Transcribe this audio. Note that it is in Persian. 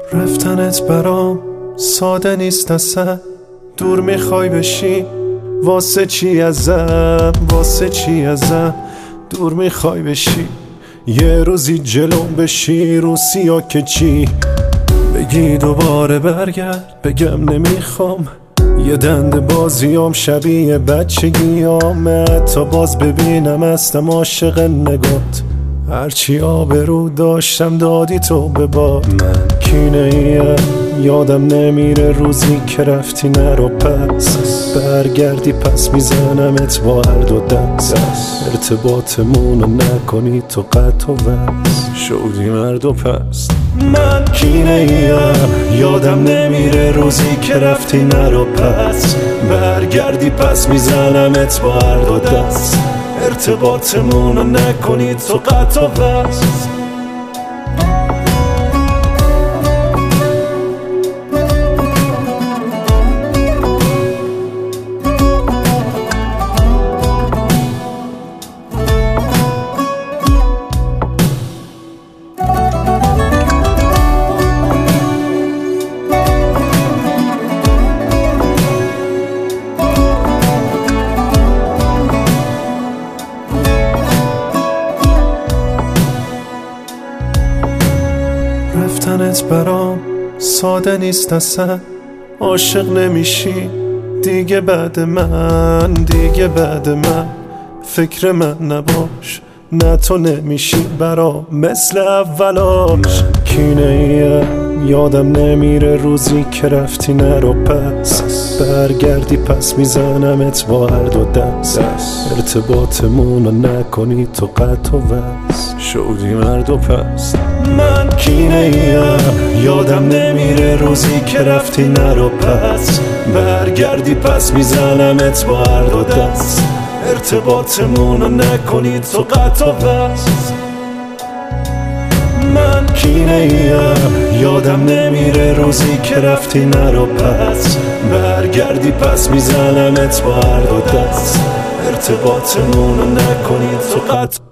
رفتنت برام ساده نیست اصلا، دور میخوای بشی واسه چی ازم، واسه چی ازم دور میخوای بشی. یه روزی جلو بشی رو سیا که چی بگی دوباره برگرد، بگم نمیخوام. یه دنده بازیام شبیه بچگیام، تا باز ببینم هستم عاشق نگات. هرچی آبرو داشتم دادی تو به باد. من کینه ایم یادم نمیره روزی که رفتی نرو پس، برگردی پس میزنمت با هر دو دست. ارتباطمونو نکنی تو قطع و وصل، شدی مرد و پس. من کینه ایم یادم نمیره روزی که رفتی نرو پس، برگردی پس میزنمت با هر دو دست. ارتباطمونو نکنی تو قطع و وصل. رفتنت برام ساده نیست اصلا، عاشق نمیشی دیگه بعد من، دیگه بعد من فکر من نباش. نه تو نمیشی برام مثل اولاش. کینه ایم یادم نمیره روزی که رفتی نرو پس، برگردی پس میزنمت با هر دو دست. ارتباطمونو نکنی تو قطع و وصل، شدی مرد و پس. من کینه ایم یادم نمیره روزی که رفتی نرو پس، برگردی پس میزنمت با هر دو دست. ارتباطمونو نکنی تو قطع و وصل. من کینه ایم یادم نمیره روزی که رفتی نرو پس، برگردی پس میزنمت با هر دو دست. ارتباطمونو نکنی تو قطع